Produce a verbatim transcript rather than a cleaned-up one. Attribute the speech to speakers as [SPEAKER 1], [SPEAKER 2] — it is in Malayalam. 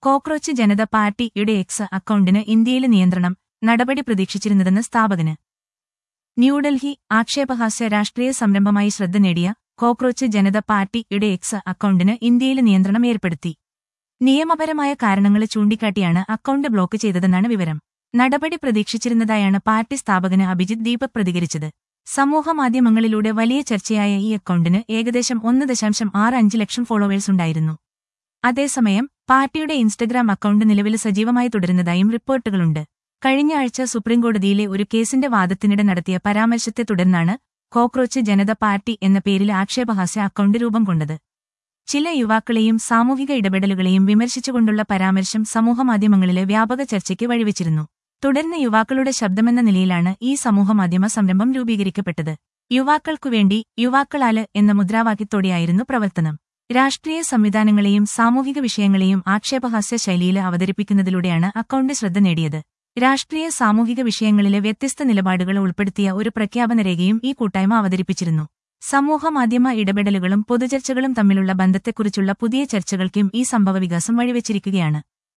[SPEAKER 1] കോക്രോച്ച് ജനത പാർട്ടിയുടെ എക്സ് അക്കൗണ്ടിന് ഇന്ത്യയിലെ നിയന്ത്രണം നടപടി പ്രതീക്ഷിച്ചിരുന്നതെന്ന് സ്ഥാപകന്. ന്യൂഡൽഹി ആക്ഷേപഹാസ്യ രാഷ്ട്രീയ സംരംഭമായി ശ്രദ്ധ നേടിയ കോക്രോച്ച് ജനത പാർട്ടിയുടെ എക്സ് അക്കൗണ്ടിന് ഇന്ത്യയിലെ നിയന്ത്രണം ഏർപ്പെടുത്തി. നിയമപരമായ കാരണങ്ങൾ ചൂണ്ടിക്കാട്ടിയാണ് അക്കൗണ്ട് ബ്ലോക്ക് ചെയ്തതെന്നാണ് വിവരം. നടപടി പ്രതീക്ഷിച്ചിരുന്നതായാണ് പാർട്ടി സ്ഥാപകന് അഭിജിത് ദീപക് പ്രതികരിച്ചത്. സമൂഹമാധ്യമങ്ങളിലൂടെ വലിയ ചർച്ചയായ ഈ അക്കൗണ്ടിന് ഏകദേശം ഒന്ന് ദശാംശം ആറ് അഞ്ച് ലക്ഷം ഫോളോവേഴ്സ് ഉണ്ടായിരുന്നു. അതേസമയം പാർട്ടിയുടെ ഇൻസ്റ്റഗ്രാം അക്കൗണ്ട് നിലവിൽ സജീവമായി തുടരുന്നതായും റിപ്പോർട്ടുകളുണ്ട്. കഴിഞ്ഞ ആഴ്ച സുപ്രീംകോടതിയിലെ ഒരു കേസിന്റെ വാദത്തിനിടെ നടത്തിയ പരാമർശത്തെ തുടർന്നാണ് കോക്രോച്ച് ജനത പാർട്ടി എന്ന പേരിൽ ആക്ഷേപഹാസ്യ അക്കൗണ്ട് രൂപം കൊണ്ടത്. ചില യുവാക്കളെയും സാമൂഹിക ഇടപെടലുകളെയും വിമർശിച്ചുകൊണ്ടുള്ള പരാമർശം സമൂഹമാധ്യമങ്ങളിലെ വ്യാപക ചർച്ചയ്ക്ക് വഴിവെച്ചിരുന്നു. തുടർന്ന് യുവാക്കളുടെ ശബ്ദമെന്ന നിലയിലാണ് ഈ സമൂഹമാധ്യമ സംരംഭം രൂപീകരിക്കപ്പെട്ടത്. യുവാക്കൾക്കുവേണ്ടി യുവാക്കളാല് എന്ന മുദ്രാവാക്യത്തോടെയായിരുന്നു പ്രവർത്തനം. രാഷ്ട്രീയ സംവിധാനങ്ങളെയും സാമൂഹിക വിഷയങ്ങളെയും ആക്ഷേപഹാസ്യ ശൈലിയിൽ അവതരിപ്പിക്കുന്നതിലൂടെയാണ് അക്കൗണ്ട് ശ്രദ്ധ നേടിയത്. രാഷ്ട്രീയ സാമൂഹിക വിഷയങ്ങളിലെ വ്യത്യസ്ത നിലപാടുകൾ ഉൾപ്പെടുത്തിയ ഒരു പ്രഖ്യാപന രേഖയും ഈ കൂട്ടായ്മ അവതരിപ്പിച്ചിരുന്നു. സമൂഹമാധ്യമ ഇടപെടലുകളും പൊതുചർച്ചകളും തമ്മിലുള്ള ബന്ധത്തെക്കുറിച്ചുള്ള പുതിയ ചർച്ചകൾക്കും ഈ സംഭവവികാസം വഴിവെച്ചിരിക്കുകയാണ്.